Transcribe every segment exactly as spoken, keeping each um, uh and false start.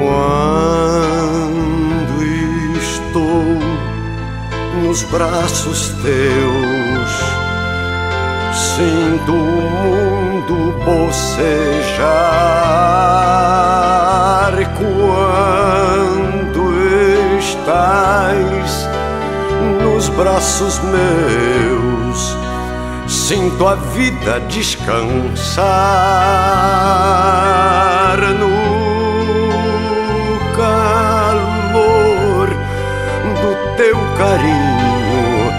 Quando estou nos braços teus, sinto o mundo bocejar. Quando estás nos braços meus, sinto a vida descansar. No calor do teu carinho,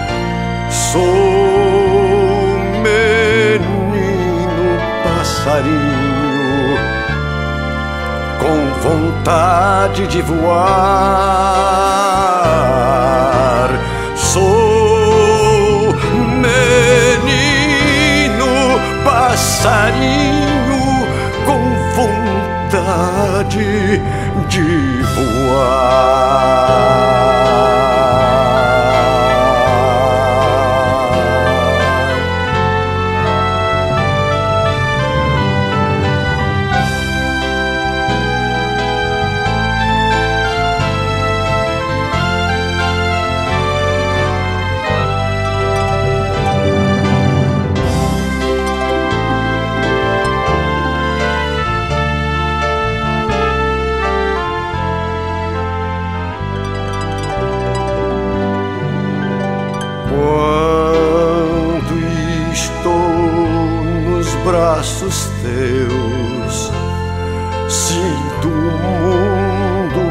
sou menino passarinho com vontade de voar. Sou menino passarinho com vontade de voar. Quando estou nos braços teus, sinto o mundo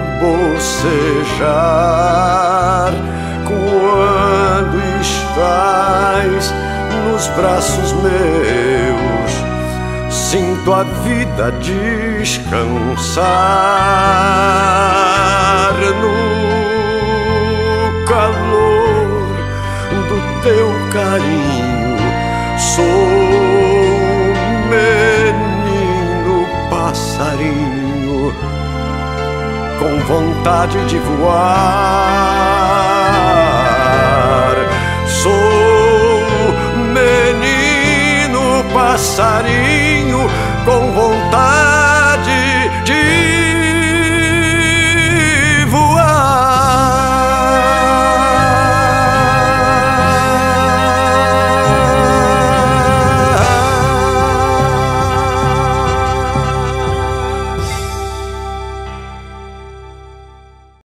bocejar. Quando estás nos braços meus, sinto a vida descansar. No calor do teu carinho, sou menino passarinho com vontade de voar. Sou menino passarinho com vontade